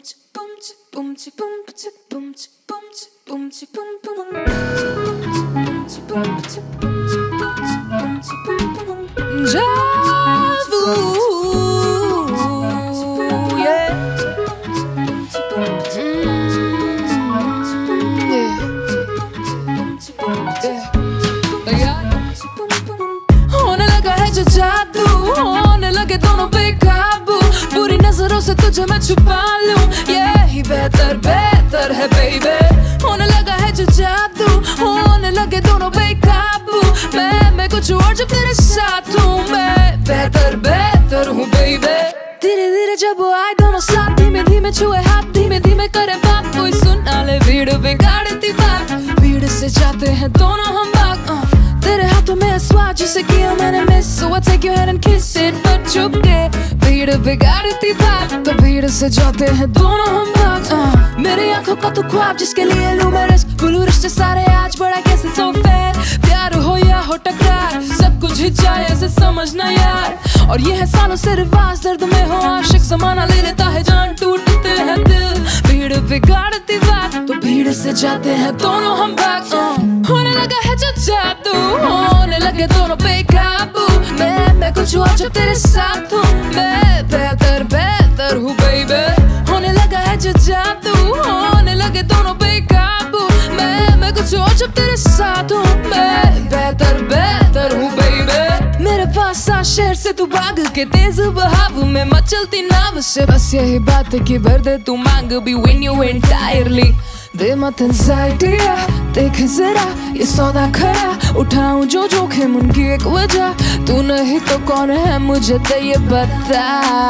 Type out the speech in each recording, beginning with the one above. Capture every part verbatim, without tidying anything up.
होने लगा है जो जादू, होने लगे दोनों बेकाबू, बुरी नजरों से तुझे मैं छुपा लूं, यही बेहतर बेहतर है बेबी। होने लगा है जो जादू, होने लगे दोनों बेकाबू, मैं मैं कुछ और जब तेरे साथ हूँ, मैं बेहतर बेहतर हूँ बेबी। धीरे धीरे जब वो आए दोनों साथ, धीमे धीमे छुए हाथ, धीमे धीमे करे बात, कोई सुना ले भीड़ बिगाड़ती बात, भीड़ से जाते हैं दोनों हम भाग। uh, तेरे हाथों में स्वाद जिसे किया मैंने miss, so I take your hand and kiss it, but चुप के भीड़ बिगाड़ती बात, तो भीड़ से जाते हैं दोनों हम भाग। uh, मेरी आंखों का तू ख्वाब जिसके लिए लूं मैं रिस्क, बोलूं रिश्ते सारे आज बड़ा कैसे so fair, प्यार हो या हो टकरार, सब कुछ ही जाए ऐसे समझना यार, और ये है सालों से रिवाज, दर्द में हो आशिक, ज़माना ले लेता है जान, टूटते हैं दिल, भीड़ बिगाड़ती बात, तो भीड़ से जाते हैं दोनों हम भाग। uh, होने लगा है जो जादू, होने लगे दोनों बेकाबू, मैं मैं कुछ और जब तेरे साथ हूँ, मैं बेहतर बेहतर हूँ बेबी। होने लगा है जो जादू, होने लगे दोनों बेकाबू, मैं मैं कुछ और जब तेरे साथ हूँ, मैं बेहतर बेहतर हूँ बेबी। मेरे पास आ शहर से तू भाग के तेज बहाव में मचलती नाव से, बस यही बात है कि भर दे तू मांग भी win you entirely, दे मत anxiety, देख जरा ये सौदा खरा, उठाऊं जो जोखिम उनकी एक वजह, तू नहीं तो कौन है मुझे तो ये बता।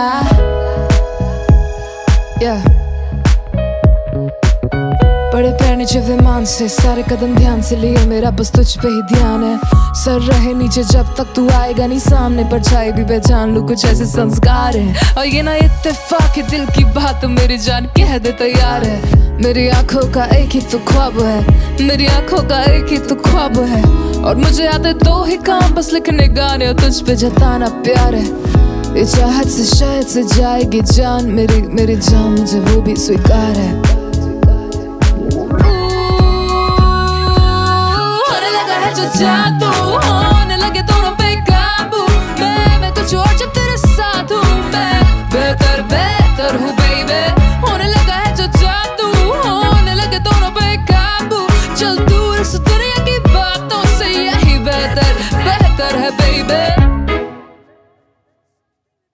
yeah. बड़े पैर नीचे विमान से, सारे कदम ध्यान से लिए मेरा, बस तुझ पे ही ध्यान है, सर रहे नीचे जब तक तू आएगा नहीं सामने, परछाई भी पहचान लूं कुछ ऐसे संस्कार है, और ये ना इत्तेफाक है दिल की बात, मेरी जान कह दे तैयार है, मेरी आंखों का एक ही तो ख्वाब है, मेरी आंखों का एक ही तो ख्वाब है, और मुझे आते दो ही काम, बस लिखने गाने और तुझ पे जताना प्यार है, ये चाहत से शायद से जाएगी जान, मेरी मेरी जान मुझे वो भी स्वीकार है। होने लगा है जो जादू,